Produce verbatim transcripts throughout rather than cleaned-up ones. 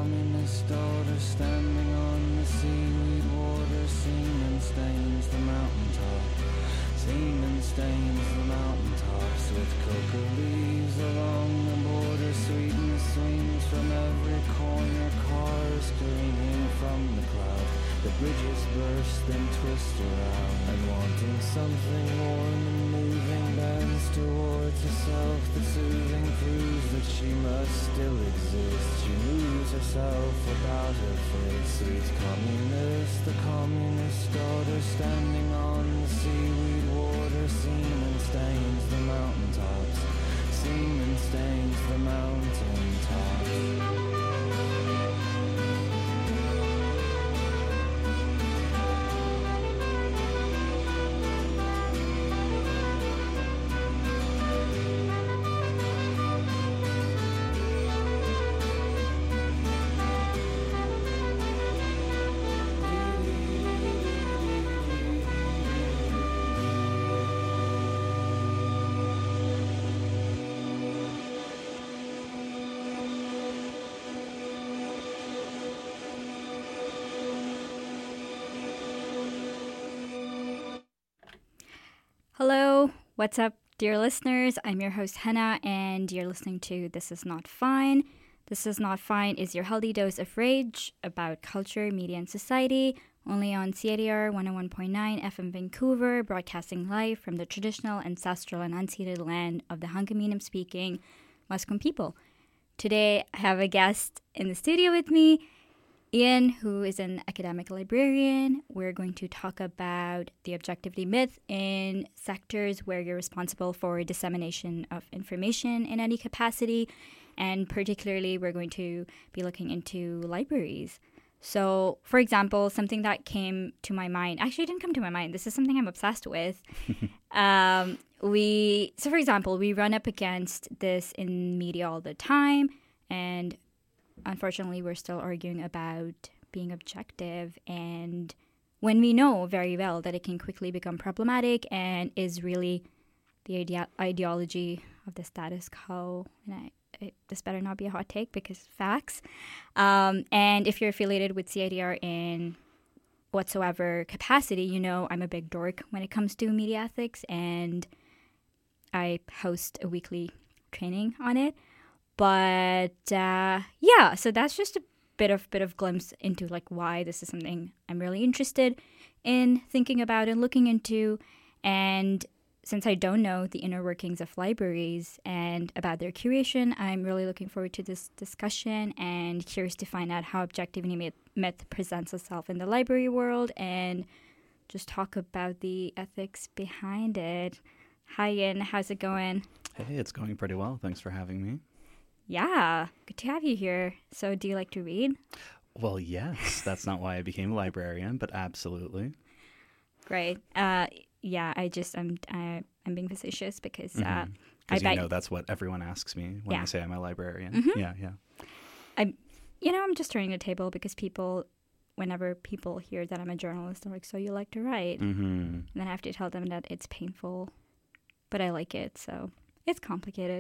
communist daughter standing on the seaweed water. Semen stains the mountaintop. Semen stains the mountaintops with coca leaves along the border. Sweetness swings from every corner. Cars careening from the cloud. The bridges burst and twist around. And wanting something warm and moving, bends towards herself. The soothing proves that she must still exist. She moves herself about her face. Sweet communist, the communist daughter standing on the seaweed water. Semen stains the mountaintops. Semen stains the mountaintops. Hello, what's up, dear listeners? I'm your host, Hannah, and you're listening to This Is Not Fine. This Is Not Fine is your healthy dose of rage about culture, media, and society, only on C I D R one oh one point nine F M Vancouver, broadcasting live from the traditional, ancestral, and unceded land of the Hunkaminam-speaking Musqueam people. Today, I have a guest in the studio with me, Ian, who is an academic librarian. We're going to talk about the objectivity myth in sectors where you're responsible for dissemination of information in any capacity. And particularly, we're going to be looking into libraries. So, for example, something that came to my mind, actually it didn't come to my mind. This is something I'm obsessed with. um, we, so for example, we run up against this in media all the time. And unfortunately, we're still arguing about being objective, and when we know very well that it can quickly become problematic and is really the ide- ideology of the status quo. And I, it, this better not be a hot take because facts. Um, and if you're affiliated with C I D R in whatsoever capacity, you know I'm a big dork when it comes to media ethics, and I host a weekly training on it. But uh, yeah, so that's just a bit of bit of glimpse into like why this is something I'm really interested in thinking about and looking into. And since I don't know the inner workings of libraries and about their curation, I'm really looking forward to this discussion and curious to find out how objectivity myth, myth presents itself in the library world and just talk about the ethics behind it. Hi, Ian. How's it going? Hey, it's going pretty well. Thanks for having me. Yeah, good to have you here. So do you like to read? Well, yes. That's not why I became a librarian, but absolutely. Great. Uh, yeah, I just, I'm I, I'm being facetious because uh, mm-hmm. I you bet... know that's what everyone asks me when yeah. I say I'm a librarian. Mm-hmm. Yeah, yeah. I, you know, I'm just turning the table because people, whenever people hear that I'm a journalist, they're like, so you like to write? Mm-hmm. And then I have to tell them that it's painful, but I like it, so it's complicated.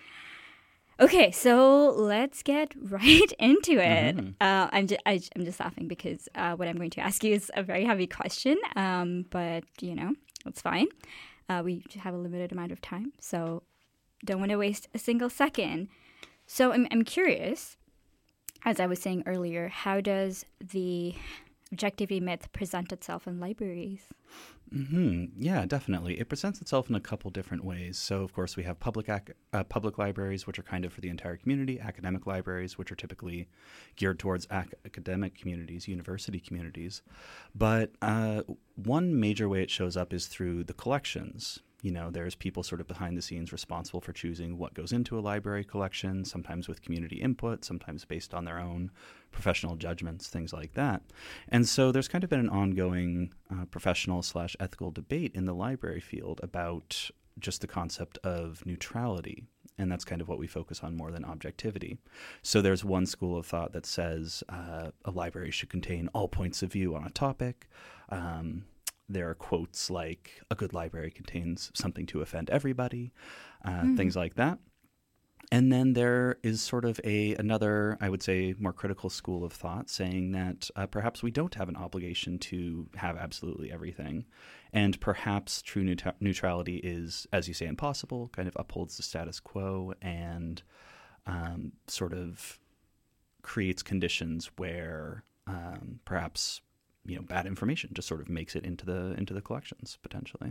Okay, so let's get right into it. Mm-hmm. Uh, I'm just I, I'm just laughing because uh, what I'm going to ask you is a very heavy question, um, but you know it's fine. Uh, we have a limited amount of time, so don't want to waste a single second. So I'm I'm curious, as I was saying earlier, how does the objectivity myth present itself in libraries? Mm-hmm. Yeah, definitely. It presents itself in a couple different ways. So, of course, we have public ac- uh, public libraries, which are kind of for the entire community, academic libraries, which are typically geared towards ac- academic communities, university communities. But uh, one major way it shows up is through the collections. You know, there's people sort of behind the scenes responsible for choosing what goes into a library collection, sometimes with community input, sometimes based on their own professional judgments, things like that. And so there's kind of been an ongoing uh, professional slash ethical debate in the library field about just the concept of neutrality. And that's kind of what we focus on more than objectivity. So there's one school of thought that says uh, a library should contain all points of view on a topic. Um, There are quotes like, a good library contains something to offend everybody, uh, mm. things like that. and then there is sort of a another, I would say, more critical school of thought saying that uh, perhaps we don't have an obligation to have absolutely everything. And perhaps true neut- neutrality is, as you say, impossible, kind of upholds the status quo and um, sort of creates conditions where um, perhaps, you know, bad information just sort of makes it into the into the collections potentially.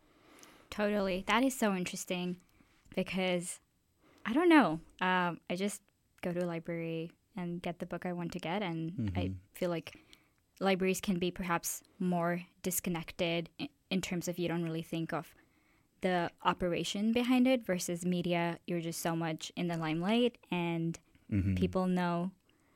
Totally. That is so interesting because I don't know. Um, I just go to a library and get the book I want to get, and mm-hmm. I feel like libraries can be perhaps more disconnected in, in terms of you don't really think of the operation behind it versus media. You're just so much in the limelight, and mm-hmm. people know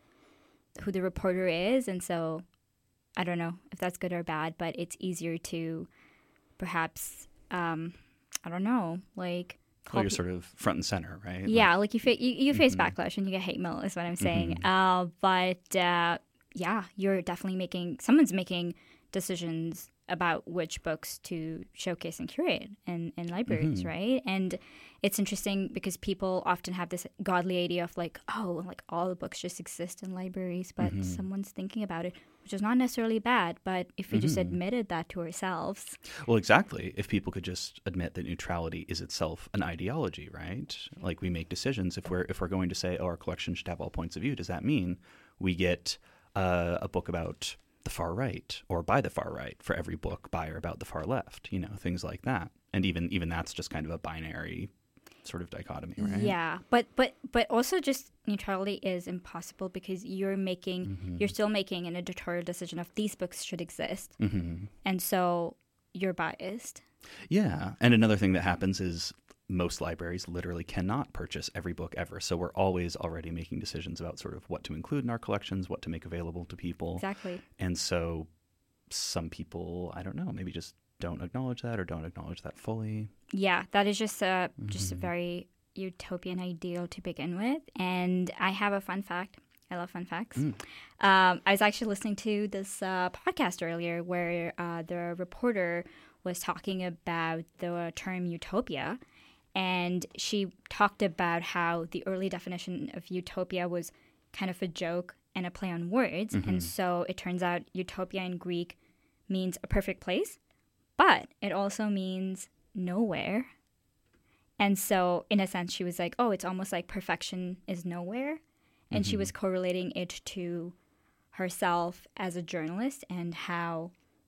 who the reporter is, and so I don't know if that's good or bad, but it's easier to perhaps, um, I don't know, like... Well, you're sort of front and center, right? Yeah, like, like you, fa- you, you face mm-hmm. backlash and you get hate mail is what I'm saying. Mm-hmm. Uh, but uh, yeah, you're definitely making, someone's making decisions about which books to showcase and curate in, in libraries, mm-hmm. right? And it's interesting because people often have this godly idea of like, oh, like all the books just exist in libraries, but mm-hmm. someone's thinking about it, which is not necessarily bad, but if we mm-hmm. just admitted that to ourselves. Well, exactly. If people could just admit that neutrality is itself an ideology, right? Like we make decisions. If we're if we're going to say, oh, our collection should have all points of view, does that mean we get uh, a book about the far right or by the far right for every book by or about the far left, you know, things like that. And even even that's just kind of a binary sort of dichotomy, right? Yeah, but but but also just neutrality is impossible because you're making mm-hmm. you're still making an editorial decision of these books should exist, mm-hmm. and so you're biased. Yeah, and another thing that happens is most libraries literally cannot purchase every book ever, so we're always already making decisions about sort of what to include in our collections, what to make available to people. Exactly. And so some people, I don't know, maybe just don't acknowledge that or don't acknowledge that fully. Yeah, that is just a mm-hmm. just a very utopian ideal to begin with. And I have a fun fact. I love fun facts. Mm. Um, I was actually listening to this uh, podcast earlier where uh, the reporter was talking about the term utopia. And she talked about how the early definition of utopia was kind of a joke and a play on words. Mm-hmm. And so it turns out utopia in Greek means a perfect place, but it also means nowhere. And so in a sense, she was like, oh, it's almost like perfection is nowhere. And mm-hmm. she was correlating it to herself as a journalist and how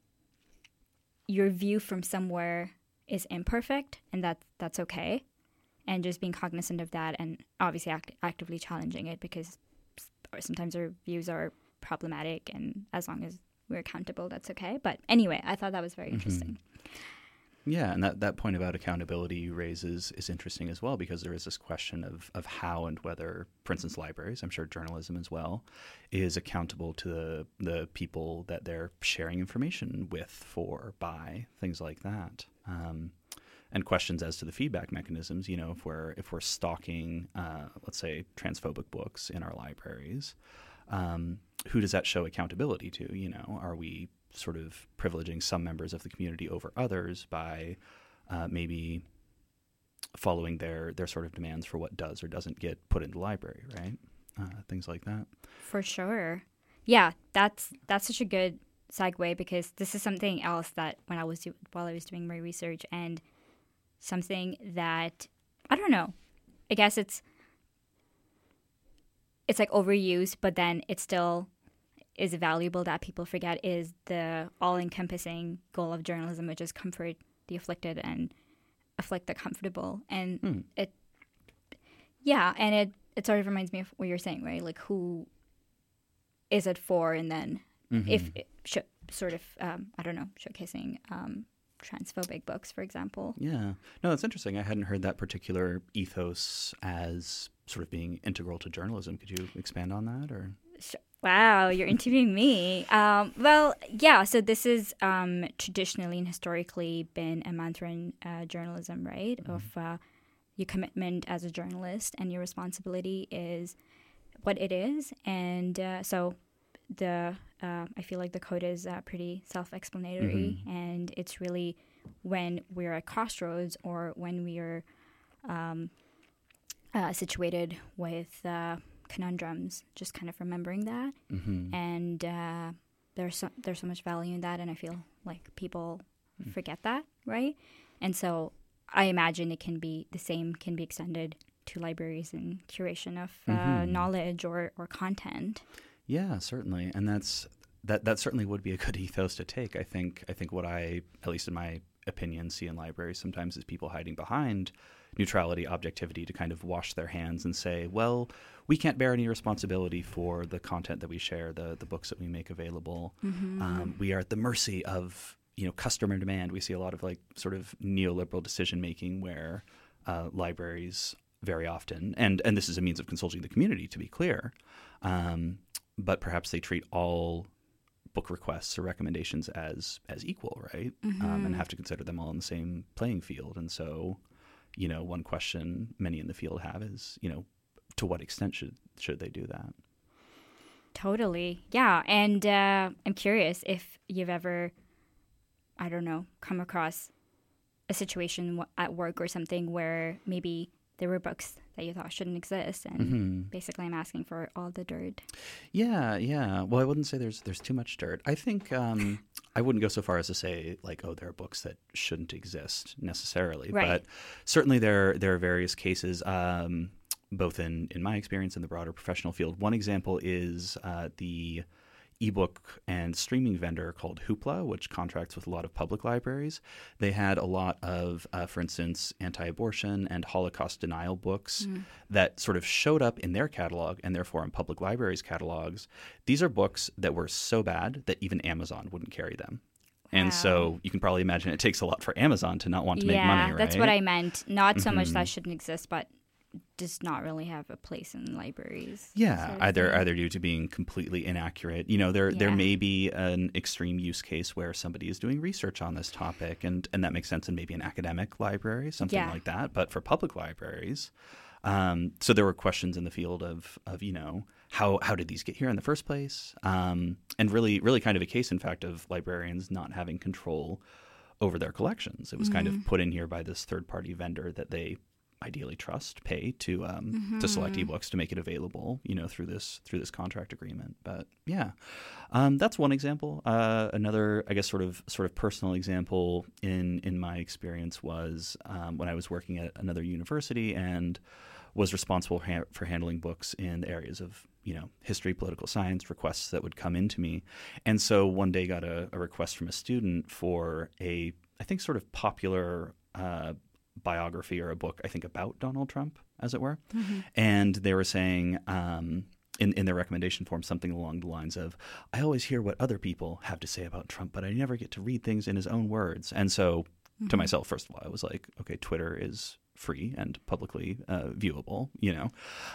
your view from somewhere is imperfect, and that that's okay, and just being cognizant of that and obviously act- actively challenging it because sometimes our views are problematic, and as long as we're accountable, that's okay. But anyway, I thought that was very interesting. Mm-hmm. Yeah, and that, that point about accountability you raise is, is interesting as well, because there is this question of, of how and whether, for instance, libraries, I'm sure journalism as well, is accountable to the, the people that they're sharing information with, for, by, things like that. Um, and questions as to the feedback mechanisms. You know, if we're if we're stocking, uh, let's say, transphobic books in our libraries, um, who does that show accountability to? You know, are we sort of privileging some members of the community over others by uh, maybe following their their sort of demands for what does or doesn't get put in the library, right? Uh, things like that. For sure. Yeah, that's that's such a good segue, because this is something else that when I was do- while I was doing my research, and something that I don't know, I guess it's it's like overused, but then it still is valuable that people forget, is the all-encompassing goal of journalism, which is comfort the afflicted and afflict the comfortable. And hmm. it yeah and it it sort of reminds me of what you're saying, right? Like, who is it for? And then mm-hmm. if it sh- sort of, um, I don't know, showcasing um, transphobic books, for example. Yeah. No, that's interesting. I hadn't heard that particular ethos as sort of being integral to journalism. Could you expand on that? Or Wow, you're interviewing me. Um, well, yeah, so this is um, traditionally and historically been a mantra in uh, journalism, right? Mm-hmm. Of uh, your commitment as a journalist and your responsibility is what it is. And uh, so the uh, I feel like the code is uh, pretty self-explanatory, mm-hmm. and it's really when we're at crossroads or when we are, um, uh, situated with uh, conundrums, just kind of remembering that. Mm-hmm. And uh, there's so, there's so much value in that, and I feel like people mm. forget that, right? And so I imagine it can be the same can be extended to libraries and curation of uh, mm-hmm. knowledge or, or content. Yeah, certainly, and that's that. That certainly would be a good ethos to take. I think. I think what I, at least in my opinion, see in libraries sometimes is people hiding behind neutrality, objectivity, to kind of wash their hands and say, well, we can't bear any responsibility for the content that we share, the the books that we make available. Mm-hmm. Um, we are at the mercy of, you know, customer demand. We see a lot of like sort of neoliberal decision making where uh, libraries very often, and and this is a means of consulting the community, to be clear, um, but perhaps they treat all book requests or recommendations as as equal, right? Mm-hmm. Um, and have to consider them all in the same playing field. And so, you know, one question many in the field have is, you know, to what extent should should they do that? Totally, yeah. And uh, I'm curious if you've ever, I don't know, come across a situation at work or something where maybe there were books that you thought shouldn't exist, and mm-hmm. basically I'm asking for all the dirt. Yeah, yeah. Well, I wouldn't say there's there's too much dirt. I think um, I wouldn't go so far as to say like, oh, there are books that shouldn't exist necessarily. Right. But certainly there there are various cases, um, both in, in my experience and the broader professional field. One example is uh, the ebook and streaming vendor called Hoopla, which contracts with a lot of public libraries. They had a lot of, uh, for instance, anti-abortion and Holocaust denial books mm. that sort of showed up in their catalog and therefore in public libraries' catalogs. These are books that were so bad that even Amazon wouldn't carry them. Wow. And so you can probably imagine it takes a lot for Amazon to not want to yeah, make money, right? That's what I meant. Not so mm-hmm. much that shouldn't exist, but does not really have a place in libraries. Yeah, sort of either thing. either due to being completely inaccurate. You know, there yeah. there may be an extreme use case where somebody is doing research on this topic, and, and that makes sense in maybe an academic library, something yeah. like that. But for public libraries, um, so there were questions in the field of of you know how how did these get here in the first place, um, and really really kind of a case, in fact, of librarians not having control over their collections. It was mm-hmm. kind of put in here by this third party vendor that they ideally trust, pay to um, mm-hmm. to select ebooks to make it available, you know, through this through this contract agreement. But yeah, um, that's one example. Uh, another, I guess, sort of sort of personal example in in my experience was um, when I was working at another university and was responsible ha- for handling books in the areas of, you know, history, political science, requests that would come into me. And so one day got a, a request from a student for a, I think, sort of popular uh, biography or a book, I think, about Donald Trump, as it were. Mm-hmm. And they were saying um, in, in their recommendation form something along the lines of, I always hear what other people have to say about Trump, but I never get to read things in his own words. And so mm-hmm. to myself, first of all, I was like, okay, Twitter is free and publicly uh, viewable, you know.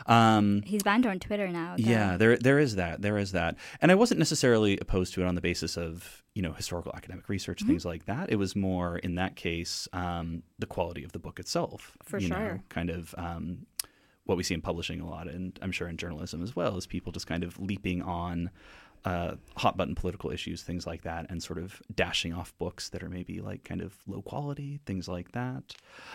Um, He's banned on Twitter now. Though. Yeah, there there is that. There is that. And I wasn't necessarily opposed to it on the basis of, you know, historical academic research, mm-hmm. things like that. It was more, in that case, um, the quality of the book itself. For you sure. know, kind of um, what we see in publishing a lot, and I'm sure in journalism as well, is people just kind of leaping on Uh, hot button political issues, things like that, and sort of dashing off books that are maybe like kind of low quality, things like that.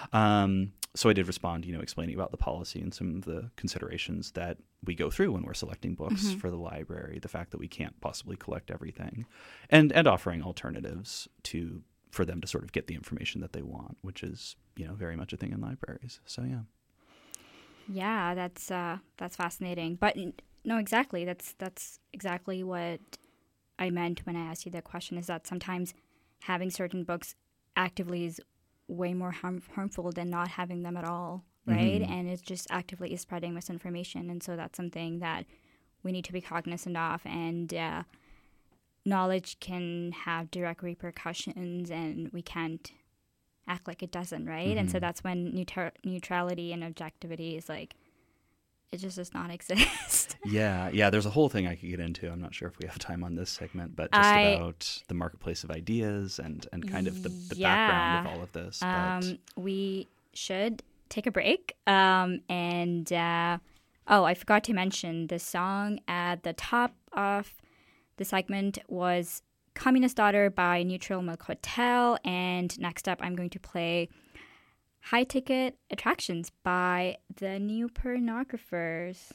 Um, so I did respond, you know, explaining about the policy and some of the considerations that we go through when we're selecting books mm-hmm. for the library, the fact that we can't possibly collect everything, and and offering alternatives to for them to sort of get the information that they want, which is, you know, very much a thing in libraries. So yeah. Yeah, that's uh, that's fascinating. But no, exactly. That's that's exactly what I meant when I asked you that question, is that sometimes having certain books actively is way more harm, harmful than not having them at all, right? Mm-hmm. And it just actively is spreading misinformation. And so that's something that we need to be cognizant of. And uh, knowledge can have direct repercussions, and we can't act like it doesn't, right? Mm-hmm. And so that's when neutra- neutrality and objectivity is like, it just does not exist. yeah, yeah. There's a whole thing I could get into. I'm not sure if we have time on this segment, but just I, about the marketplace of ideas and, and kind of the, the yeah. background of all of this. But... Um, we should take a break. Um, and, uh, oh, I forgot to mention the song at the top of the segment was Communist Daughter by Neutral Milk Hotel. And next up, I'm going to play High-Ticket Attractions by the New Pornographers.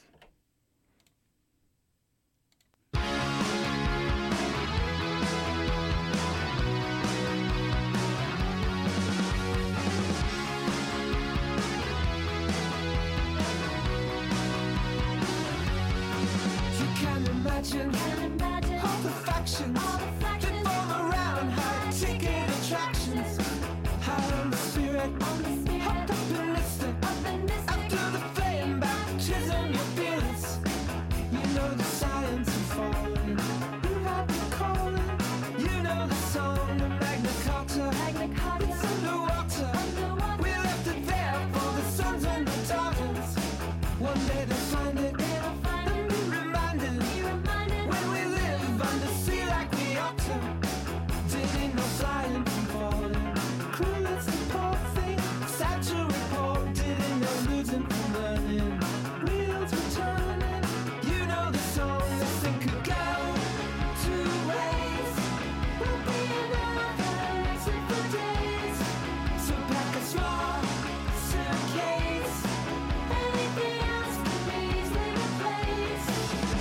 Imagine, imagine all the factions, all the factions that form around high-ticket attractions. High on the spirit, on the spirit, hopped up and listed, up and listed. After the flame baptism, your feelings. You know the science of falling. You have the calling. You know the song, the Magna Carta. Magna Carta. It's underwater. underwater. We left it there for the sons and the daughters. One day they'll find it. They'll find it. And be reminded. Be reminded. When we live under sea like we ought to. Didn't know flying from falling. Clueless the poor thing. Sad to report. Didn't know losing from learning. Wheels were turning. You know the song. This thing could go two ways. We'll be another exit for days. So pack a small suitcase. Anything else could be easily replaced.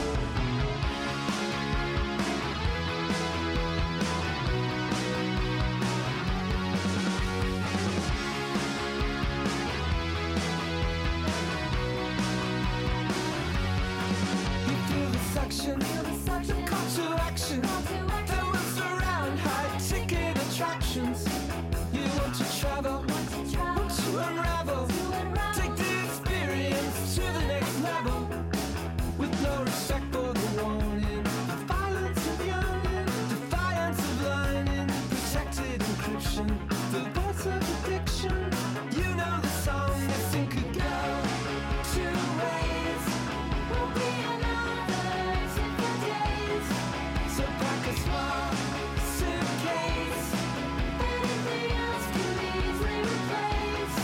You feel the suction, the call to action that will surround high-ticket attractions. You want to travel, want to unravel, take the experience to the next level. With no respect for the warning, violence of yearning, defiance of learning, protected encryption, the voice of addiction. You know the song, this thing could go two ways. We'll be another exit for days. So pack a small suitcase. Anything else can be easily replaced.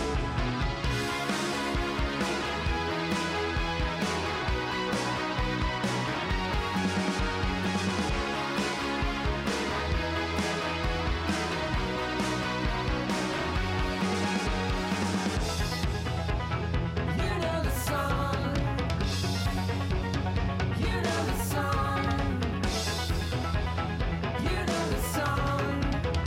You know the song. You know the song. You know the song.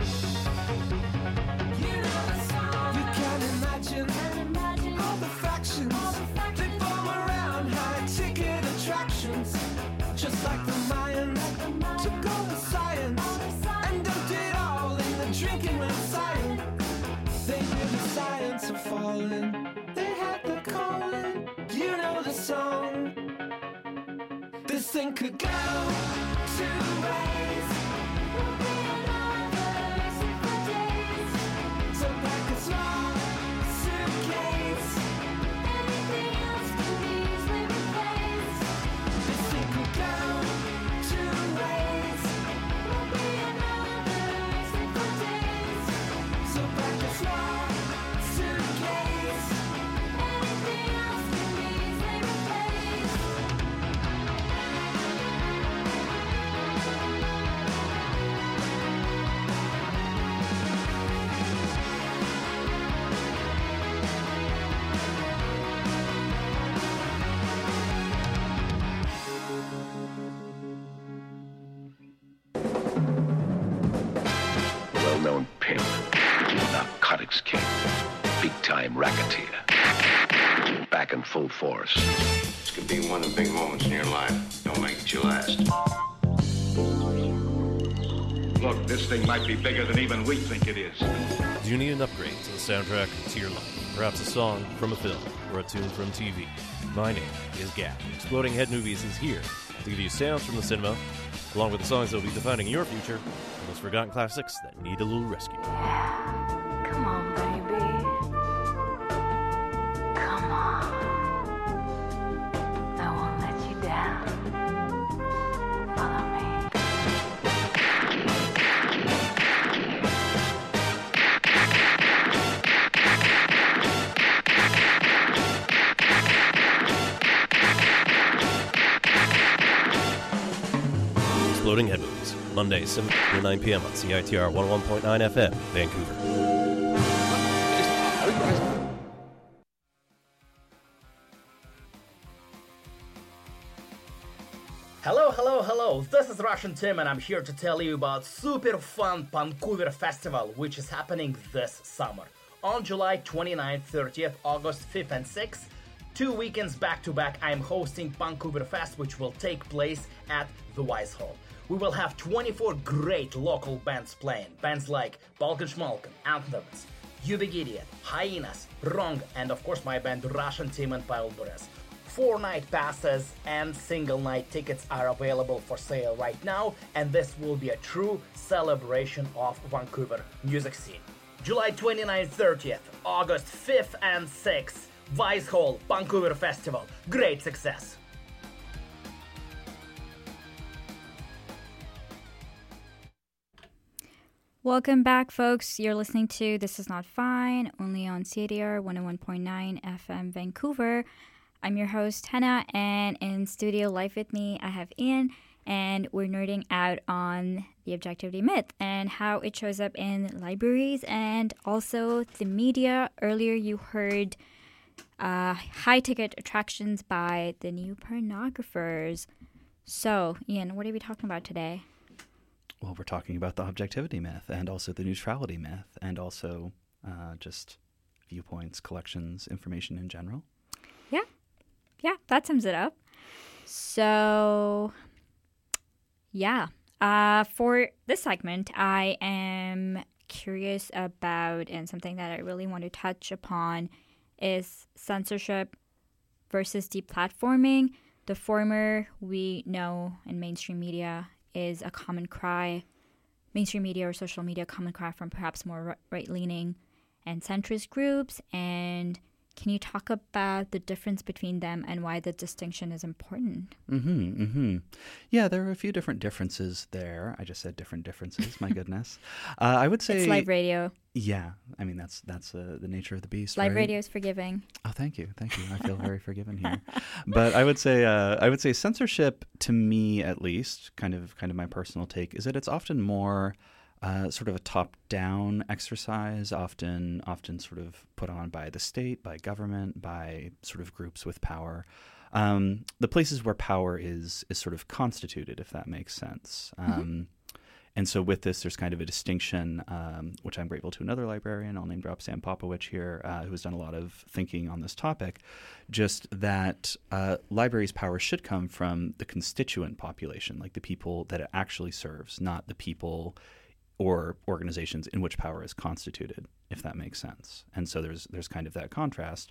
You know the song. You can imagine all the factions that form around high-ticket attractions. Just like the Mayans took over science and dumped it all in the drinking when silent. They knew the science of falling. They had the calling. You know the song. This thing could go two ways. We'll be another exit for days. So pack a small suitcase. Anything else can be easily replaced. This thing could go two ways. We'll be another exit for days. So pack a small suitcase. Anything else can be easily replaced. Well-known pimp, narcotics king, big-time racketeer. Back in full force. This could be one of the big moments in your life. Don't make it your last. Look, this thing might be bigger than even we think it is. Do you need an upgrade to the soundtrack to your life? Perhaps a song from a film or a tune from T V? My name is Gap. Exploding Head Movies is here to give you sounds from the cinema, along with the songs that will be defining your future, and those forgotten classics that need a little rescue. Come on, baby. Come on. I won't let you down. Follow me. Exploding Head Movies, Mondays, seven to nine p.m. on C I T R one oh one point nine F M, Vancouver. Are Hello, hello, hello. This is Russian Tim, and I'm here to tell you about super fun Vancouver Festival, which is happening this summer. On July twenty-ninth, thirtieth, August fifth and sixth, two weekends back to back, I'm hosting Vancouver Fest, which will take place at the Wise Hall. We will have twenty-four great local bands playing. Bands like Balkan Schmalkan, Anthems, Ubik Idiot, Hyenas, Wrong, and of course my band Russian Tim and Pavel Boris. Four night passes and single night tickets are available for sale right now, and this will be a true celebration of Vancouver music scene. July twenty-ninth, thirtieth, August fifth and sixth, Wise Hall, Vancouver Festival. Great success! Welcome back, folks. You're listening to This Is Not Fine, only on C A D R one oh one point nine F M Vancouver. I'm your host, Hannah, and in studio live with me, I have Ian, and we're nerding out on the objectivity myth and how it shows up in libraries and also the media. Earlier, you heard uh, high-ticket attractions by the new pornographers. So, Ian, what are we talking about today? Well, we're talking about the objectivity myth and also the neutrality myth and also uh, just viewpoints, collections, information in general. Yeah. Yeah, that sums it up. So, yeah. Uh, for this segment, I am curious about, and something that I really want to touch upon is censorship versus deplatforming. The former, we know in mainstream media, is a common cry, mainstream media or social media common cry from perhaps more right-leaning and centrist groups. And can you talk about the difference between them and why the distinction is important? Mm-hmm, mm-hmm. Yeah, there are a few different differences there. I just said different differences. My goodness. Uh, I would say it's live radio. Yeah, I mean that's that's uh, the nature of the beast. Live right? radio is forgiving. Oh, thank you, thank you. I feel very forgiven here. But I would say uh, I would say censorship, to me at least, kind of kind of my personal take, is that it's often more Uh, sort of a top-down exercise, often often sort of put on by the state, by government, by sort of groups with power. Um, the places where power is is sort of constituted, if that makes sense. Um, mm-hmm. And so with this, there's kind of a distinction, um, which I'm grateful to another librarian, I'll name drop Sam Popowich here, uh, who has done a lot of thinking on this topic, just that uh, libraries' power should come from the constituent population, like the people that it actually serves, not the people or organizations in which power is constituted, if that makes sense. And so there's there's kind of that contrast.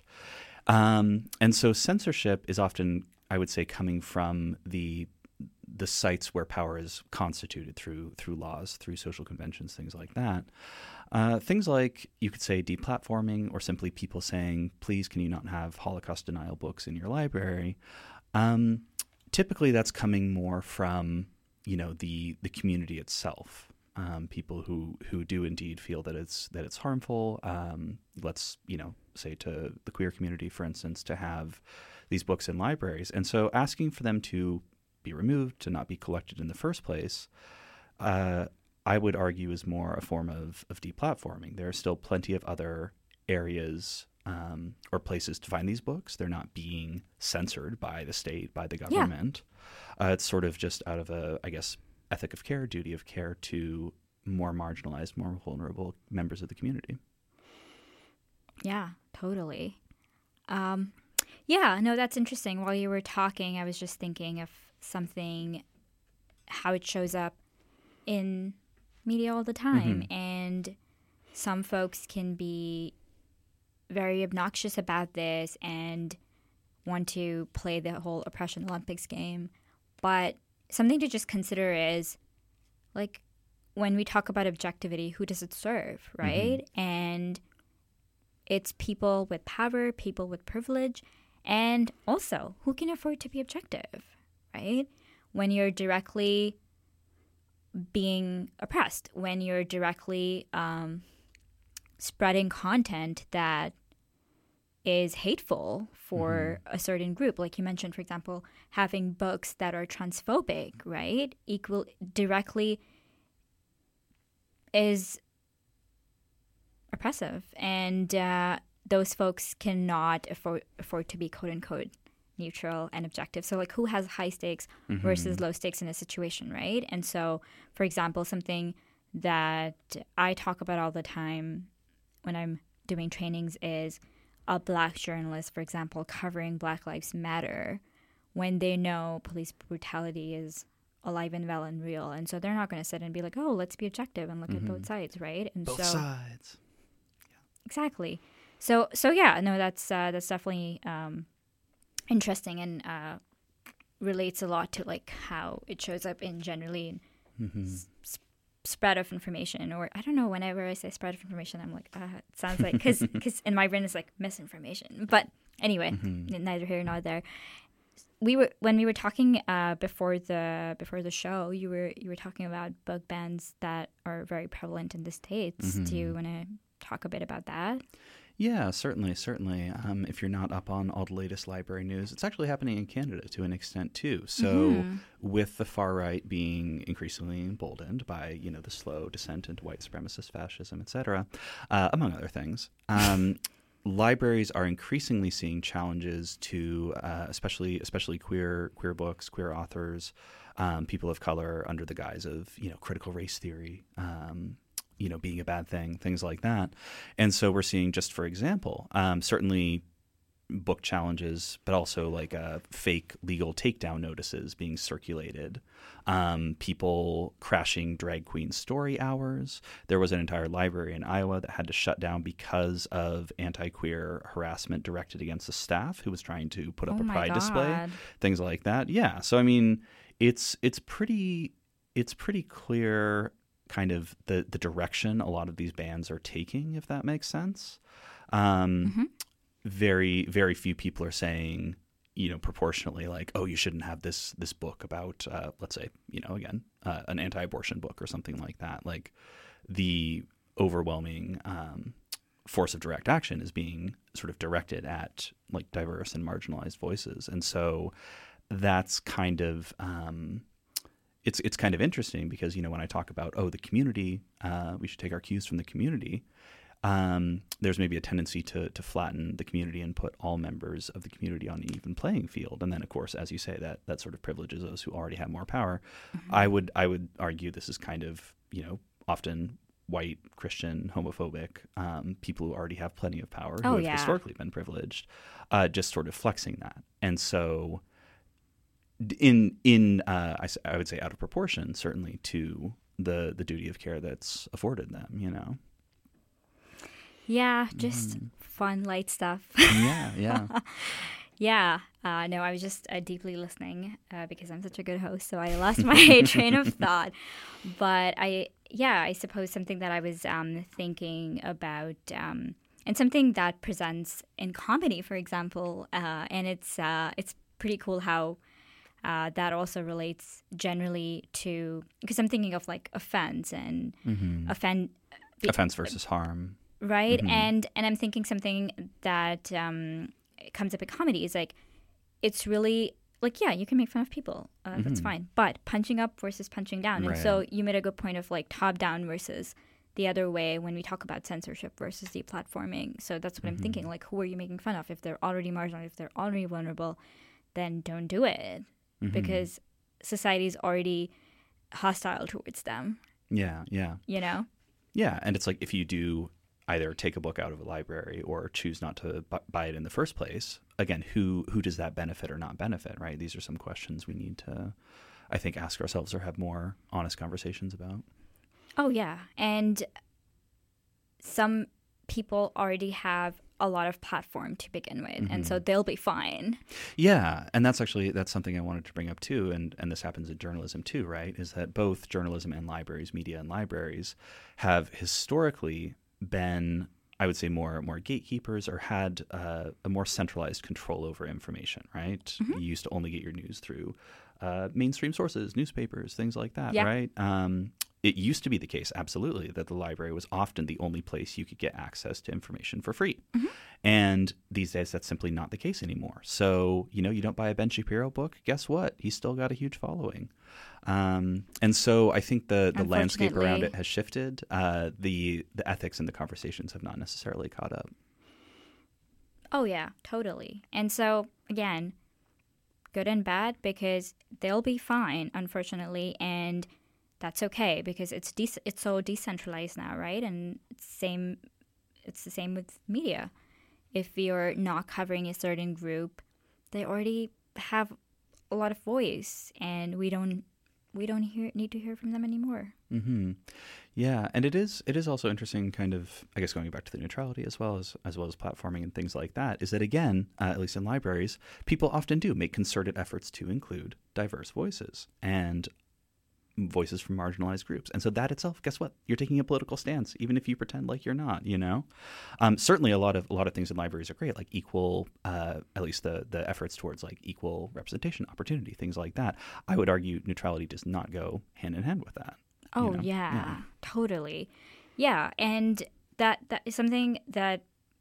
Um, and so censorship is often, I would say, coming from the the sites where power is constituted through through laws, through social conventions, things like that. Uh, things like, you could say, deplatforming, or simply people saying, please, can you not have Holocaust denial books in your library? Um, typically that's coming more from, you know, the the community itself. Um, people who, who do indeed feel that it's that it's harmful. Um, let's you know say to the queer community, for instance, to have these books in libraries, and so asking for them to be removed, to not be collected in the first place, uh, I would argue is more a form of of deplatforming. There are still plenty of other areas um, or places to find these books. They're not being censored by the state, by the government. Yeah. Uh, it's sort of just out of a, I guess, ethic of care, duty of care to more marginalized, more vulnerable members of the community. Yeah, totally. Um, yeah, no, that's interesting. While you were talking, I was just thinking of something, how it shows up in media all the time. Mm-hmm. And some folks can be very obnoxious about this and want to play the whole oppression Olympics game. But something to just consider is, like, when we talk about objectivity, who does it serve, right? Mm-hmm. And it's people with power, people with privilege, and also who can afford to be objective, right? When you're directly being oppressed, when you're directly um, spreading content that is hateful for mm-hmm. a certain group. Like you mentioned, for example, having books that are transphobic, right? Equal directly is oppressive. And uh, those folks cannot afford, afford to be, quote unquote, neutral and objective. So like who has high stakes Mm-hmm. versus low stakes in a situation, right? And so, for example, something that I talk about all the time when I'm doing trainings is a Black journalist, for example, covering Black Lives Matter when they know police brutality is alive and well and real. And so they're not going to sit and be like, oh, let's be objective and look Mm-hmm. at both sides, right? And Both so sides. exactly. So so yeah, no, that's uh, that's definitely um, interesting and uh, relates a lot to like how it shows up in generally in Mm-hmm. s- spread of information. Or I don't know. Whenever I say spread of information, I'm like, uh, it sounds like because because in my brain it's like misinformation. But anyway, Mm-hmm. neither here nor there. We were when we were talking uh, before the before the show. You were you were talking about book bans that are very prevalent in the States. Do you want to talk a bit about that? Yeah, certainly, certainly. Um, if you're not up on all the latest library news, it's actually happening in Canada to an extent too. So, with the far right being increasingly emboldened by, you know, the slow descent into white supremacist fascism, et cetera, uh, among other things, um, libraries are increasingly seeing challenges to, uh, especially especially queer queer books, queer authors, um, people of color, under the guise of, you know, critical race theory. Um, you know, being a bad thing, things like that. And so we're seeing, just for example, um, certainly book challenges, but also like uh, fake legal takedown notices being circulated, um, people crashing drag queen story hours. There was an entire library in Iowa that had to shut down because of anti-queer harassment directed against the staff who was trying to put up Oh a my pride display, God. things like that. Yeah. So, I mean, it's it's pretty it's pretty clear kind of the, the direction a lot of these bands are taking, if that makes sense. Um, Mm-hmm. Very, very few people are saying, you know, proportionally like, oh, you shouldn't have this this book about, uh, let's say, you know, again, uh, an anti-abortion book or something like that. Like the overwhelming um, force of direct action is being sort of directed at like diverse and marginalized voices. And so that's kind of... Um, It's it's kind of interesting because, you know, when I talk about, oh, the community, uh, we should take our cues from the community, um, there's maybe a tendency to to flatten the community and put all members of the community on an even playing field. And then, of course, as you say, that that sort of privileges those who already have more power. Mm-hmm. I would I would argue this is kind of, you know, often white, Christian, homophobic, um, people who already have plenty of power, who Oh, have yeah. historically been privileged, uh, just sort of flexing that. And so... in in uh, I, s- I would say out of proportion, certainly, to the the duty of care that's afforded them, you know. Yeah, just fun, light stuff. Yeah, yeah. Yeah. Uh, no, I was just uh, deeply listening uh, because I'm such a good host, so I lost my train of thought. But I, yeah, I suppose something that I was um, thinking about, um, and something that presents in comedy, for example, uh, and it's uh, it's pretty cool how uh, that also relates generally to, because I'm thinking of like offense and Mm-hmm. offend. Offense versus harm. Right. Mhm. And and I'm thinking something that um, comes up in comedy is like, it's really like, yeah, you can make fun of people. Uh, That's Mhm. fine. But punching up versus punching down. And so Right. you made a good point of like top down versus the other way when we talk about censorship versus deplatforming. So that's what I'm thinking. Like, who are you making fun of? If they're already marginalized, if they're already vulnerable, then don't do it Mhm. because society is already hostile towards them, Yeah, yeah. you know? Yeah, and it's like if you do either take a book out of a library or choose not to bu- buy it in the first place, again, who who does that benefit or not benefit, right? These are some questions we need to, I think, ask ourselves or have more honest conversations about. Oh, yeah. And some people already have a lot of platform to begin with, and so they'll be fine. Yeah, and that's actually that's something I wanted to bring up too, and and this happens in journalism too, right? Is that both journalism and libraries, media and libraries, have historically been, I would say, more more gatekeepers or had uh, a more centralized control over information, right? You used to only get your news through uh, mainstream sources, newspapers, things like that, Yeah. right? Um, it used to be the case, absolutely, that the library was often the only place you could get access to information for free. And these days, that's simply not the case anymore. So, you know, you don't buy a Ben Shapiro book, guess what? He's still got a huge following. Um, and so I think the, the landscape around Unfortunately. it has shifted. Uh, the, the ethics and the conversations have not necessarily caught up. Oh, yeah, totally. And so, again, good and bad, because they'll be fine, unfortunately, and that's okay because it's de- it's so decentralized now, right? And it's same, it's the same with media. If you're not covering a certain group, they already have a lot of voice, and we don't we don't hear need to hear from them anymore. Mm-hmm. Yeah, and it is it is also interesting, kind of, I guess, going back to the neutrality as well as as well as platforming and things like that, is that again, uh, at least in libraries, people often do make concerted efforts to include diverse voices and voices from marginalized groups. And so that itself, guess what? You're taking a political stance, even if you pretend like you're not, you know? Um, certainly a lot of a lot of things in libraries are great, like equal, uh, at least the, the efforts towards like equal representation, opportunity, things like that. I would argue neutrality does not go hand in hand with that. Oh, you know? yeah, yeah, totally. Yeah, and that that is something that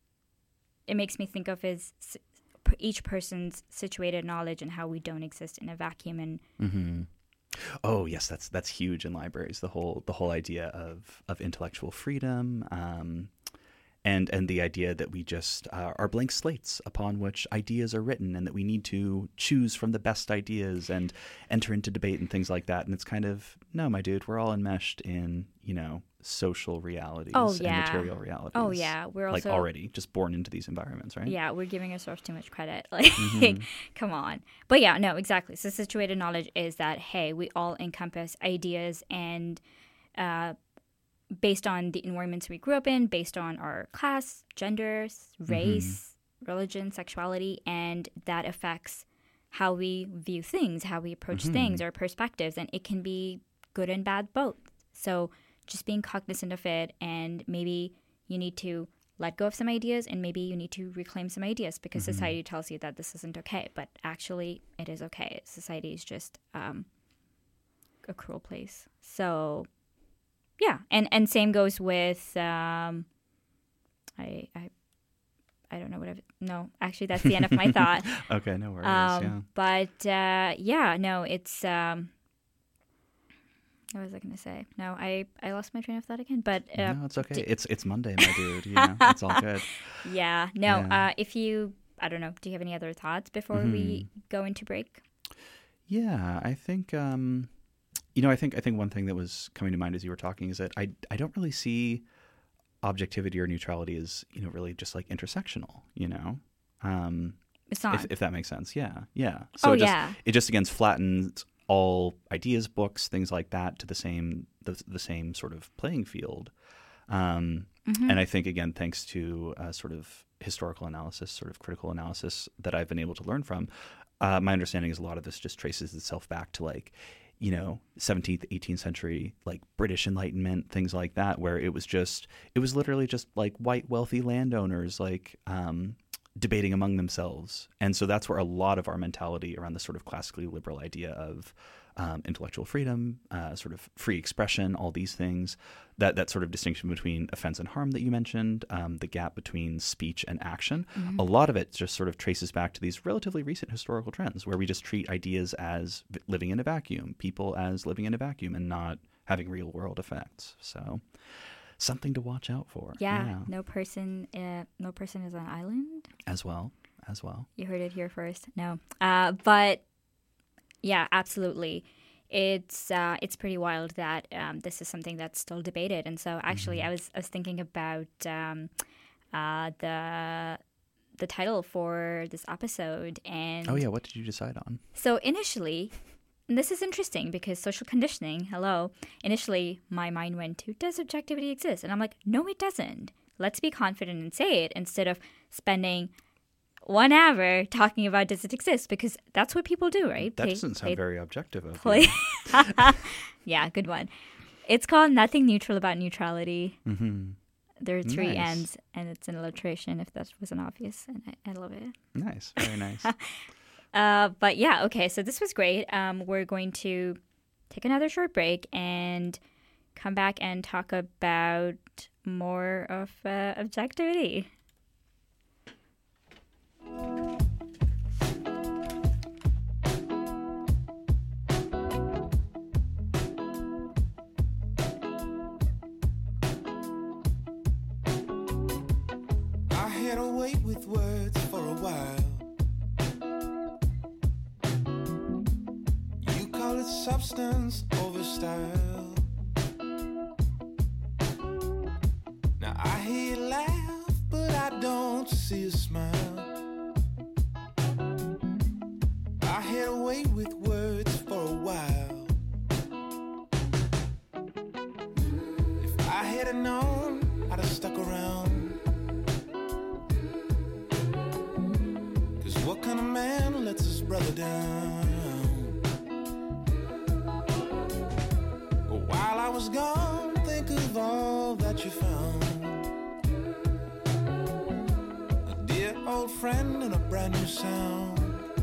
it makes me think of is s- each person's situated knowledge and how we don't exist in a vacuum. And mm-hmm. Oh yes, that's that's huge in libraries. The whole the whole idea of of intellectual freedom, um, and and the idea that we just uh, are blank slates upon which ideas are written, and that we need to choose from the best ideas and enter into debate and things like that. And it's kind of, no, my dude, we're all enmeshed in, you know, social realities Oh, and yeah. material realities. Oh, yeah. We're like also- already just born into these environments, right? yeah, we're giving ourselves too much credit. Like, Mm-hmm. come on. But yeah, no, exactly. So situated knowledge is that, hey, we all encompass ideas and uh, based on the environments we grew up in, based on our class, gender, race, Mm-hmm. religion, sexuality, and that affects how we view things, how we approach Mm-hmm. things, our perspectives, and it can be good and bad both. So just being cognizant of it, and maybe you need to let go of some ideas, and maybe you need to reclaim some ideas because Mm-hmm. society tells you that this isn't okay, but actually it is okay. Society is just um, a cruel place. So yeah, and and same goes with um, I I I don't know what I've no actually that's the end of my thought. Okay, no worries. Um, yeah. But uh, yeah, no, it's. Um, what was I going to say? No, I, I lost my train of thought again. But uh, No, it's okay. d- it's it's Monday, my dude. You know, it's all good. yeah, no. Yeah. Uh, if you, I don't know. Do you have any other thoughts before we go into break? Yeah, I think um, you know, I think I think one thing that was coming to mind as you were talking is that I I don't really see objectivity or neutrality as, you know, really just like intersectional, you know. Um, It's not. if, if that makes sense. Yeah, yeah. So Oh, it just, yeah. it just again flattens all ideas, books, things like that to the same the, the same sort of playing field. Um, Mm-hmm. And I think, again, thanks to uh, sort of historical analysis, sort of critical analysis that I've been able to learn from, uh, my understanding is a lot of this just traces itself back to like, you know, seventeenth, eighteenth century, like British Enlightenment, things like that, where it was just, it was literally just like white wealthy landowners, like um, debating among themselves. And so that's where a lot of our mentality around the sort of classically liberal idea of um, intellectual freedom, uh, sort of free expression, all these things, that, that sort of distinction between offense and harm that you mentioned, um, the gap between speech and action, Mm-hmm. a lot of it just sort of traces back to these relatively recent historical trends where we just treat ideas as v- living in a vacuum, people as living in a vacuum and not having real world effects. So something to watch out for. yeah, no person, uh, no person is an island. As well, as well. You heard it here first. No, uh, but yeah, absolutely. It's uh, it's pretty wild that um, this is something that's still debated. And so, actually, Mm-hmm. I was I was thinking about um, uh, the the title for this episode. And Oh yeah, what did you decide on? so initially, and this is interesting because social conditioning. Hello. Initially, my mind went to, does objectivity exist? And I'm like, no, it doesn't. Let's be confident and say it instead of spending one hour talking about does it exist, because that's what people do, right? That They- doesn't sound they very objective of play- you. Yeah, good one. It's called Nothing Neutral About Neutrality. Mm-hmm. There are three Nice. ends, and it's an alliteration, if that wasn't obvious, and I, I love it. Nice, very nice. Uh, but yeah, okay, so this was great. Um, we're going to take another short break and come back and talk about more of uh, objectivity. I had to wait with words for a while. substance over style. Now I hear you laugh, but I don't see you smile. I had away with words for a while. If I had known, I'd have stuck around. Cause what kind of man lets his brother down? But while I was gone, think of all that you found. A dear old friend and a brand new sound.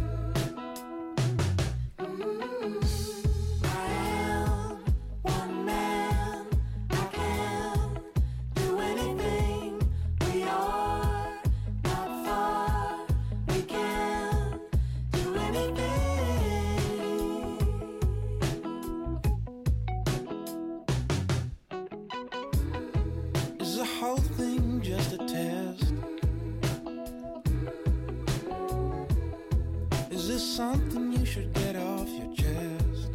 Something you should get off your chest.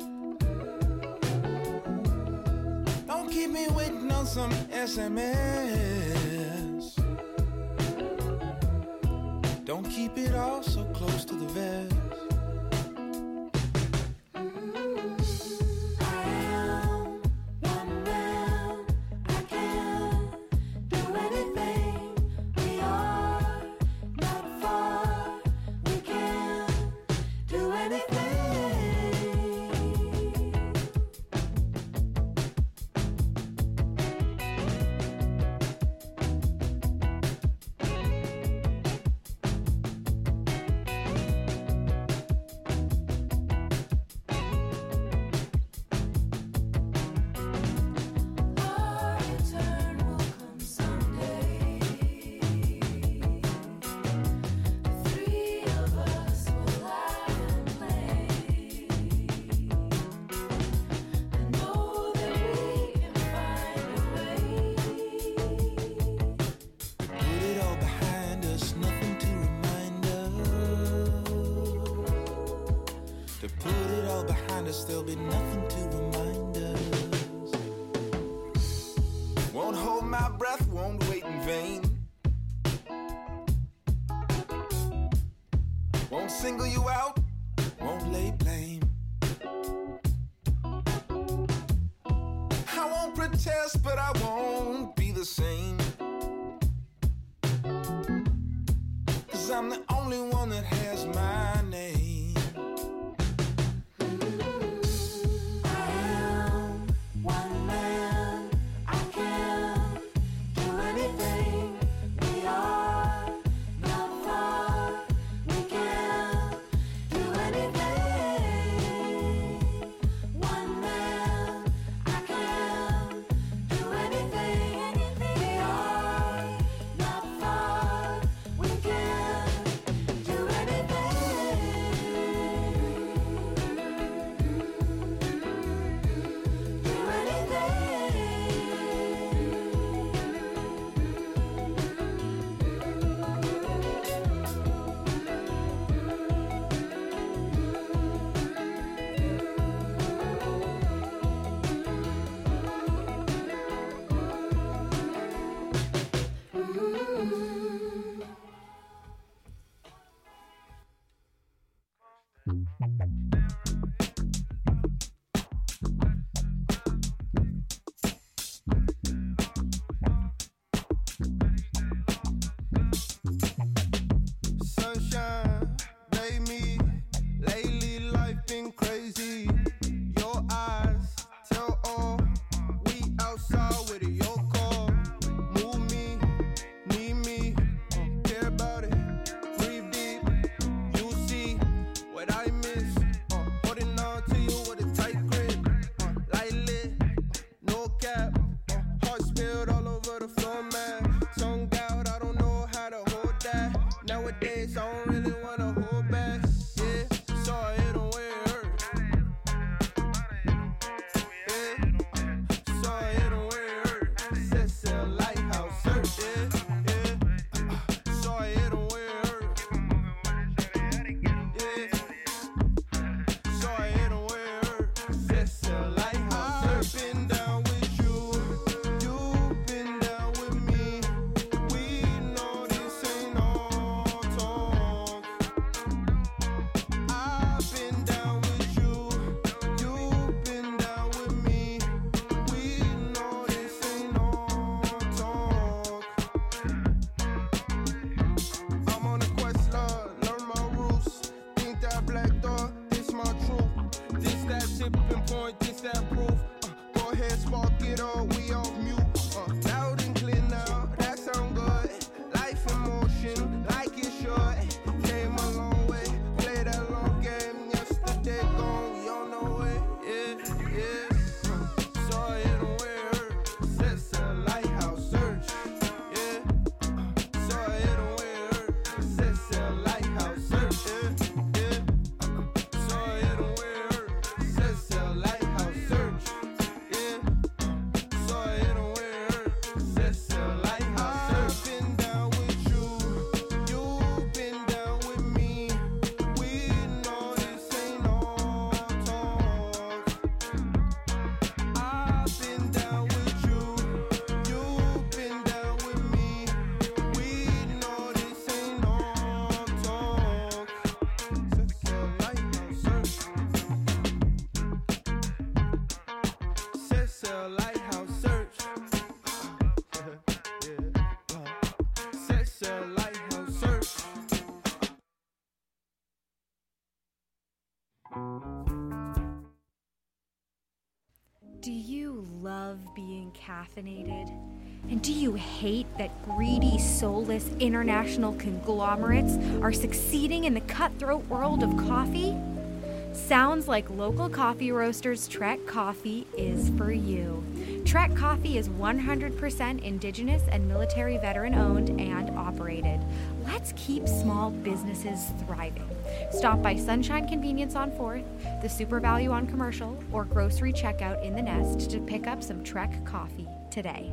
Don't keep me waiting on some S M S. Don't keep it all so close to the vest. There'll be nothing to remind us. Won't hold my breath, won't wait in vain. Won't single you out, won't lay blame. I won't protest, but I won't be the same. Cause I'm the only one that has my name. Cecil Lighthouse. I've been down with you, you've been down with me. We know this ain't all talk. I've been down with you, you've been down with me. We know this ain't all talk. I'm on a quest, Lord, learn my roots. Think that black dog, this my truth. This that tipping point, this that proof. Uh, go ahead, spark it all, we off mute. Uh, loud and clear now, that sound good. Life in motion, like it should. Came a long way, play that long game. Yesterday gone, we on the way. Yeah, yeah. Uh, saw it where it hurt. Cecil Lighthouse search. Yeah. Uh, saw it where it hurt. Cecil Lighthouse search. Yeah, yeah. Uh, saw it where it hurt. Cecil Lighthouse search. Yeah. Uh, saw it where it hurt. Cecil Lighthouse search. I've been down with you, you've been down with me. We know this ain't all talk. I've been down with you, you've been down with me. We know this ain't all talk. Cecil Lighthouse search. Cecil Lighthouse search. Cecil Lighthouse search. Do you love being caffeinated? And do you hate that greedy, soulless international conglomerates are succeeding in the cutthroat world of coffee? Sounds like local coffee roasters Trek Coffee is for you. Trek Coffee is one hundred percent indigenous and military veteran owned and operated. Let's keep small businesses thriving. Stop by Sunshine Convenience on fourth, the Super Value on Commercial, or grocery checkout in the Nest to pick up some Trek Coffee today.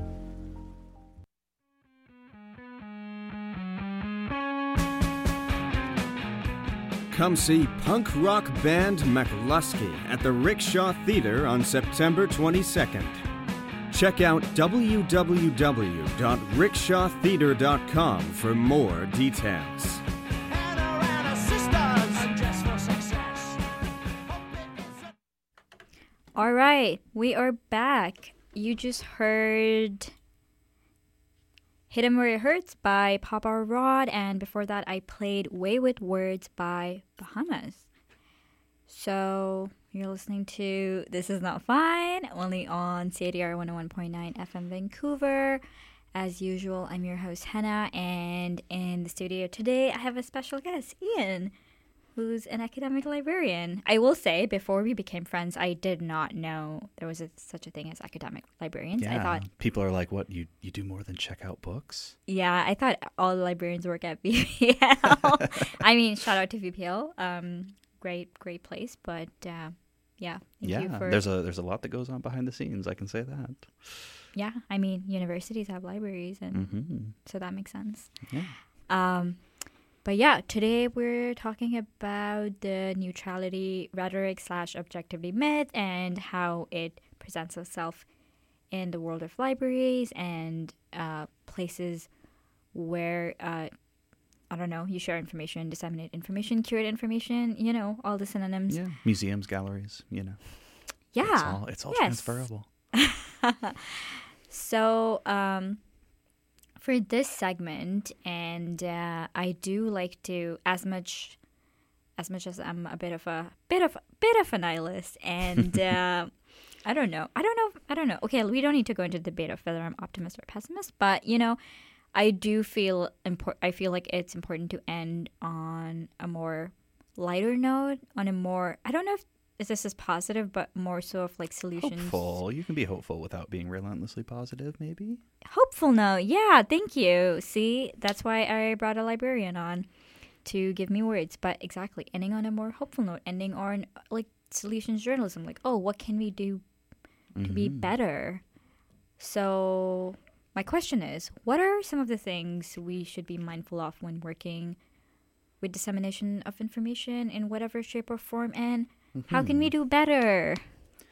Come see punk rock band McLusky at the Rickshaw Theater on September twenty-second. Check out w w w dot rickshaw theater dot com for more details. All right, we are back. You just heard Hit 'Em Where It Hurts by Papa Rod, and before that I played Way With Words by Bahamas. So you're listening to This Is Not Fine, only on C A D R one oh one point nine F M Vancouver. As usual, I'm your host Hannah, and in the studio today I have a special guest, Ian, who's an academic librarian. I will say, before we became friends, I did not know there was a, such a thing as academic librarians. Yeah, I thought people are like, what, you, you do more than check out books? Yeah, I thought all the librarians work at V P L. I mean, shout out to V P L. Um, great, great place. But uh, yeah, thank yeah, you for... there's a there's a lot that goes on behind the scenes. I can say that. Yeah, I mean, universities have libraries, and mm-hmm. so that makes sense. Yeah. Um, but yeah, today we're talking about the neutrality rhetoric slash objectivity myth and how it presents itself in the world of libraries and uh, places where, uh, I don't know, you share information, disseminate information, curate information, you know, all the synonyms. Yeah, museums, galleries, you know. Yeah. It's all, it's all yes. transferable. So, um, for this segment, and uh, I do like to, as much, as much as I'm a bit of a bit of bit of a nihilist, and uh, I don't know, I don't know, I don't know. Okay, we don't need to go into the debate of whether I'm optimist or pessimist, but you know, I do feel import. I feel like it's important to end on a more lighter note, on a more, I don't know if Is this is positive, but more so of like solutions. Hopeful. You can be hopeful without being relentlessly positive, maybe. Hopeful note. Yeah, thank you. See, that's why I brought a librarian on to give me words. But exactly, ending on a more hopeful note, ending on like solutions journalism. Like, oh, what can we do to mm-hmm. be better? So my question is, what are some of the things we should be mindful of when working with dissemination of information in whatever shape or form, and how can we do better?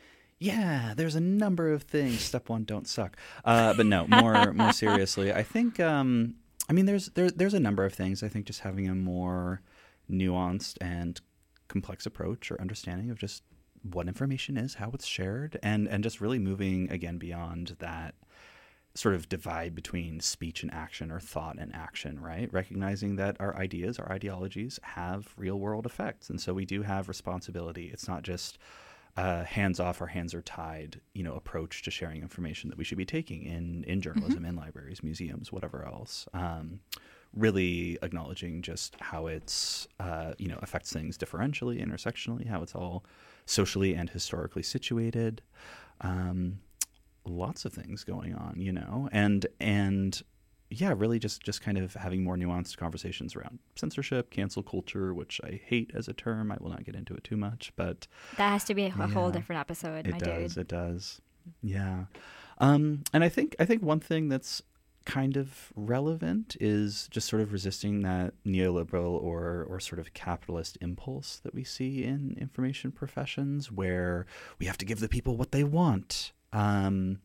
yeah, there's a number of things. Step one, don't suck. Uh, but no, more more seriously, I think. Um, I mean, there's there, there's a number of things. I think just having a more nuanced and complex approach or understanding of just what information is, how it's shared, and and just really moving again beyond that sort of divide between speech and action or thought and action, right? Recognizing that our ideas, our ideologies have real world effects. And so we do have responsibility. It's not just uh, hands off, our hands are tied, you know, approach to sharing information that we should be taking in, in journalism, mm-hmm. in libraries, museums, whatever else. Um, really acknowledging just how it's, uh, you know, affects things differentially, intersectionally, how it's all socially and historically situated. Um, lots of things going on, you know, and and yeah, really just just kind of having more nuanced conversations around censorship, cancel culture, which I hate as a term. I will not get into it too much, but that has to be a yeah, whole different episode. It my does, dude. it does, yeah. Um, and I think I think one thing that's kind of relevant is just sort of resisting that neoliberal or or sort of capitalist impulse that we see in information professions, where we have to give the people what they want. Um,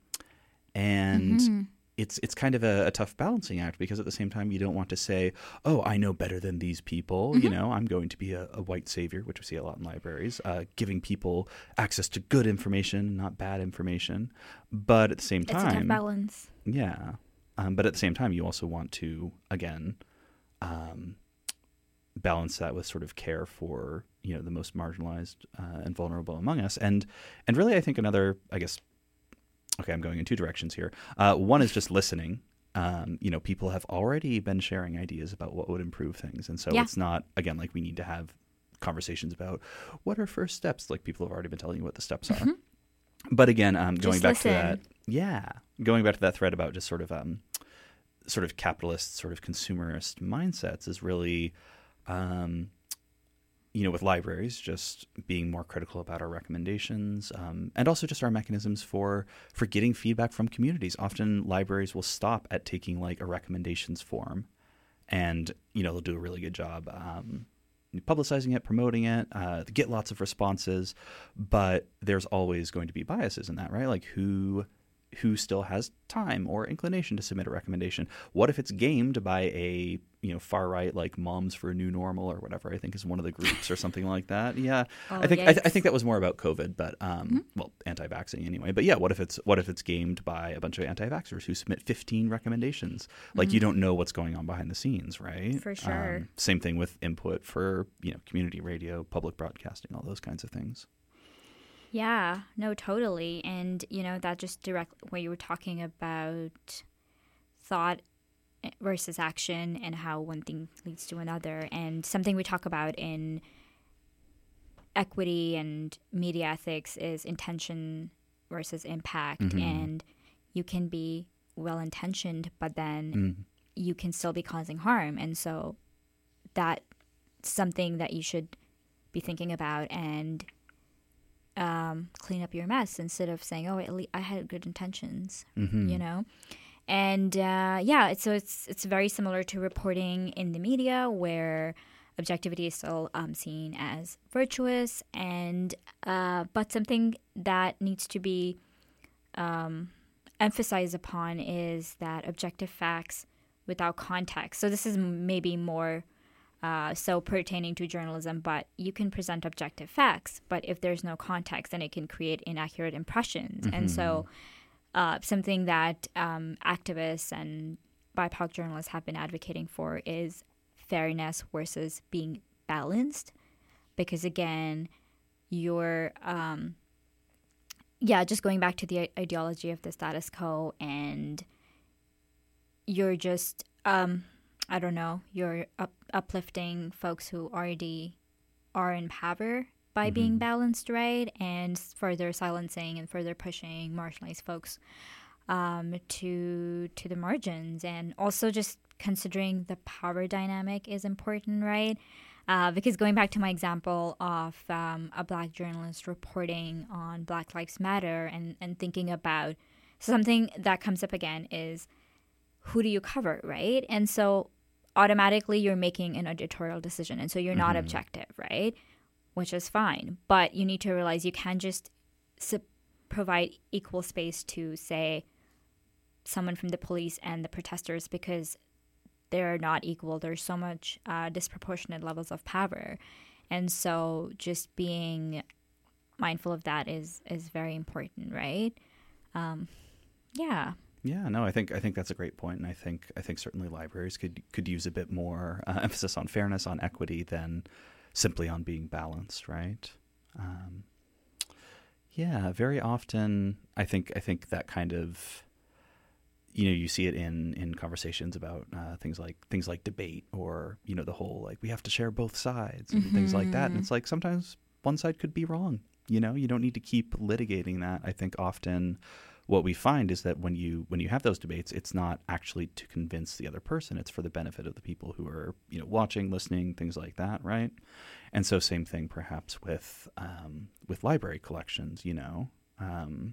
and mm-hmm. it's it's kind of a, a tough balancing act, because at the same time you don't want to say, oh, I know better than these people. Mm-hmm. You know, I'm going to be a, a white savior, which we see a lot in libraries, uh, giving people access to good information, not bad information. But at the same time, it's a tough balance. Yeah. Um, but at the same time, you also want to, again, um, balance that with sort of care for, you know, the most marginalized uh, and vulnerable among us. And and really, I think another, I guess, okay, I'm going in two directions here. Uh, one is just listening. Um, you know, people have already been sharing ideas about what would improve things. And so yeah. it's not, again, like we need to have conversations about what are first steps. Like people have already been telling you what the steps are. Mm-hmm. But again, um, going just back listen. to that, yeah, going back to that thread about just sort of um, sort of capitalist, sort of consumerist mindsets is really, um, you know, with libraries, just being more critical about our recommendations, um, and also just our mechanisms for for getting feedback from communities. Often libraries will stop at taking like a recommendations form, and you know they'll do a really good job um, publicizing it, promoting it, uh, get lots of responses, but there's always going to be biases in that, right? Like who who still has time or inclination to submit a recommendation? What if it's gamed by a, you know, far right, like Moms for a New Normal or whatever, I think is one of the groups or something like that. Yeah. Oh, I think, I, th- I yikes. think that was more about COVID, but, um, mm-hmm. well, anti-vaxxing anyway. But yeah, what if it's, what if it's gamed by a bunch of anti-vaxxers who submit fifteen recommendations? Like mm-hmm. you don't know what's going on behind the scenes, right? For sure. Um, same thing with input for, you know, community radio, public broadcasting, all those kinds of things. Yeah, no, totally. And, you know, that just direct when you were talking about thought versus action and how one thing leads to another. And something we talk about in equity and media ethics is intention versus impact. Mm-hmm. And you can be well-intentioned, but then mm. you can still be causing harm. And so that's something that you should be thinking about and Um, clean up your mess instead of saying, "Oh, at least I had good intentions," mm-hmm. you know. And uh, yeah, so it's it's very similar to reporting in the media, where objectivity is still um, seen as virtuous, and uh, but something that needs to be um, emphasized upon is that objective facts without context. So this is maybe more. Uh, so pertaining to journalism, but you can present objective facts, but if there's no context, then it can create inaccurate impressions. Mm-hmm. And so uh, something that um, activists and B I P O C journalists have been advocating for is fairness versus being balanced. Because again, you're, um, yeah, just going back to the ideology of the status quo, and you're just... Um, I don't know, you're up, uplifting folks who already are in power by mm-hmm. being balanced, right? And further silencing and further pushing marginalized folks um, to to the margins. And also just considering the power dynamic is important, right? Uh, because going back to my example of um, a Black journalist reporting on Black Lives Matter and, and thinking about something that comes up again is who do you cover, right? And so automatically you're making an editorial decision. And so you're not mm-hmm. objective, right? Which is fine. But you need to realize you can't just sub- provide equal space to, say, someone from the police and the protesters, because they're not equal. There's so much uh, disproportionate levels of power. And so just being mindful of that is, is very important, right? Um, yeah. Yeah, no, I think I think that's a great point, and I think I think certainly libraries could could use a bit more uh, emphasis on fairness, on equity, than simply on being balanced, right? Um, yeah, very often I think I think that kind of, you know, you see it in, in conversations about uh, things like things like debate, or, you know, the whole like we have to share both sides and mm-hmm. things like that, and it's like sometimes one side could be wrong. You know, you don't need to keep litigating that. I think often what we find is that when you when you have those debates, it's not actually to convince the other person. It's for the benefit of the people who are, you know, watching, listening, things like that, right? And so same thing perhaps with um, with library collections, you know, um,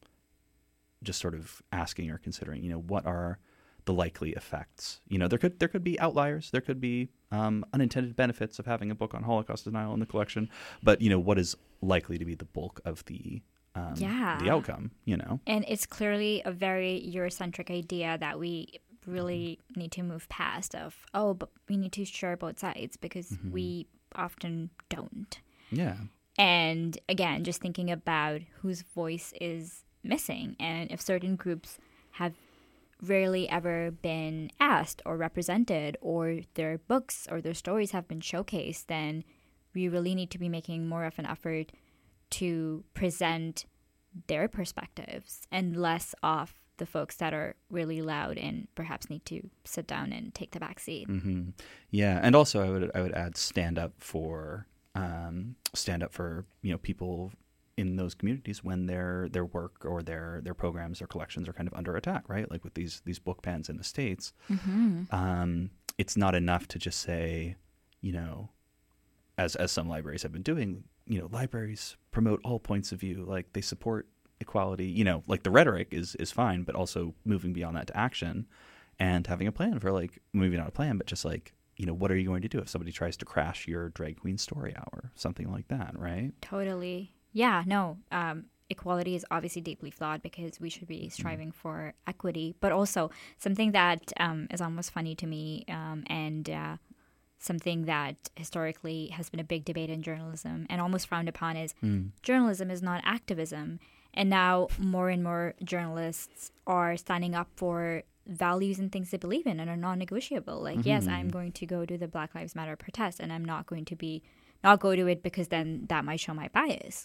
just sort of asking or considering, you know, what are the likely effects? You know, there could there could be outliers. There could be um, unintended benefits of having a book on Holocaust denial in the collection. But, you know, what is likely to be the bulk of the Um, yeah. the outcome, you know. And it's clearly a very Eurocentric idea that we really need to move past of, oh, but we need to share both sides, because mm-hmm. we often don't. Yeah. And again, just thinking about whose voice is missing, and if certain groups have rarely ever been asked or represented, or their books or their stories have been showcased, then we really need to be making more of an effort to present their perspectives and less of the folks that are really loud and perhaps need to sit down and take the back seat. Mm-hmm. Yeah, and also I would I would add stand up for um, stand up for you know people in those communities when their their work or their their programs or collections are kind of under attack, right? Like with these these book bans in the States, mm-hmm. um, it's not enough to just say, you know, as as some libraries have been doing, you know, libraries promote all points of view, like they support equality, you know, like the rhetoric is is fine, but also moving beyond that to action and having a plan for, like, maybe not a plan, but just like, you know, what are you going to do if somebody tries to crash your drag queen story hour, something like that, right? Totally. Yeah, no, um, equality is obviously deeply flawed because we should be striving mm. for equity, but also something that um, is almost funny to me um, and uh, something that historically has been a big debate in journalism and almost frowned upon is mm. journalism is not activism. And now more and more journalists are standing up for values and things they believe in and are non-negotiable. Like, mm-hmm. yes, I'm going to go to the Black Lives Matter protest, and I'm not going to be not go to it because then that might show my bias.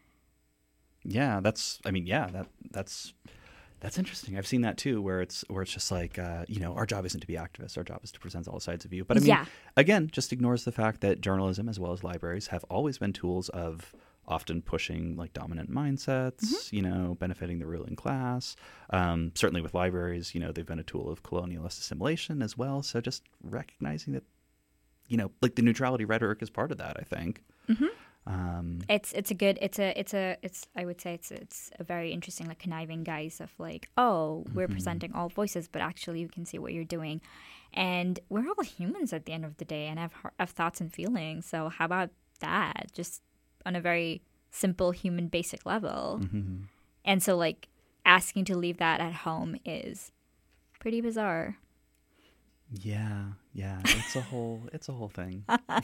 Yeah, that's. I mean, yeah, that that's that's interesting. I've seen that too, where it's where it's just like, uh, you know, our job isn't to be activists. Our job is to present all sides of view. But I mean, yeah. again, just ignores the fact that journalism as well as libraries have always been tools of often pushing like dominant mindsets, mm-hmm. you know, benefiting the ruling class. Um, certainly with libraries, you know, they've been a tool of colonialist assimilation as well. So just recognizing that, you know, like the neutrality rhetoric is part of that, I think. Mm-hmm. Um, it's it's a good it's a it's a it's I would say it's it's a very interesting like conniving guise of like, oh, we're mm-hmm. presenting all voices, but actually you can see what you're doing, and we're all humans at the end of the day and have have thoughts and feelings. So how about that? Just on a very simple human basic level. Mm-hmm. And so like asking to leave that at home is pretty bizarre. Yeah, yeah. It's a whole it's a whole thing.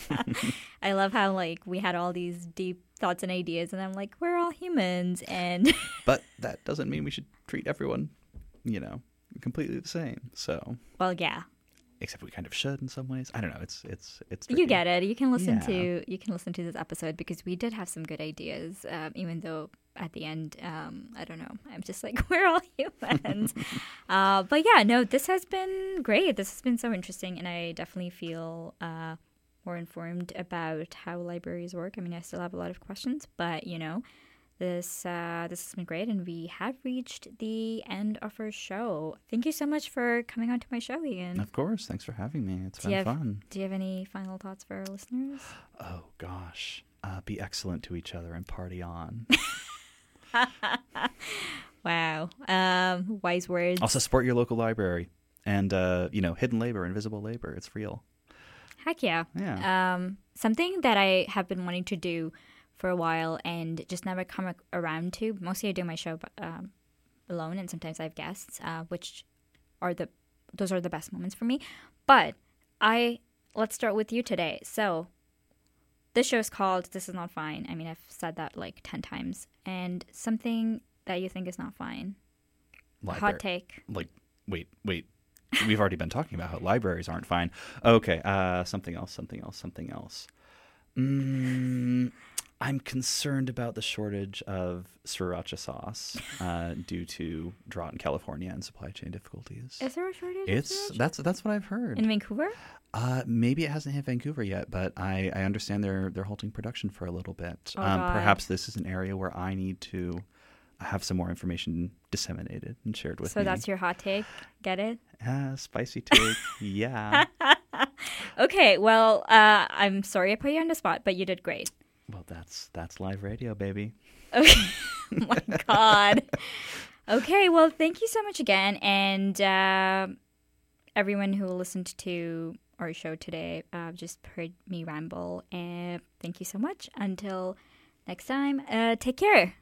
I love how like we had all these deep thoughts and ideas and I'm like, we're all humans and But that doesn't mean we should treat everyone, you know, completely the same. So well, yeah. Except we kind of should in some ways. I don't know. It's it's it's. Tricky. You get it. You can listen yeah. to you can listen to this episode because we did have some good ideas. Um, even though at the end, um, I don't know. I'm just like we're all humans. uh, but yeah, no. This has been great. This has been so interesting, and I definitely feel uh, more informed about how libraries work. I mean, I still have a lot of questions, but you know. This uh, this has been great, and we have reached the end of our show. Thank you so much for coming on to my show, Ian. Of course. Thanks for having me. It's do been have, fun. Do you have any final thoughts for our listeners? Oh, gosh. Uh, be excellent to each other and party on. Wow. Um, wise words. Also support your local library. And, uh, you know, hidden labor, invisible labor. It's real. Heck yeah. Yeah. Um, something that I have been wanting to do for a while and just never come ac- around to. Mostly I do my show um, alone, and sometimes I have guests, uh, which are the those are the best moments for me. But I let's start with you today. So this show is called This Is Not Fine. I mean, I've said that like ten times. And something that you think is not fine. Library. Hot take. Like, wait, wait. We've already been talking about how libraries aren't fine. Okay, uh, something else, something else, something else. Mm, I'm concerned about the shortage of sriracha sauce uh, due to drought in California and supply chain difficulties. Is there a shortage? It's of sriracha? that's that's what I've heard. In Vancouver? Uh, maybe it hasn't hit Vancouver yet, but I, I understand they're they're halting production for a little bit. Oh, um, God. Perhaps this is an area where I need to have some more information disseminated and shared with so me. So that's your hot take? Get it? Uh, spicy take, yeah. Okay, well, uh, I'm sorry I put you on the spot, but you did great. Well, that's that's live radio, baby. Okay. Oh my God. Okay, well, thank you so much again. And uh, everyone who listened to our show today uh, just heard me ramble. And thank you so much. Until next time, uh, take care.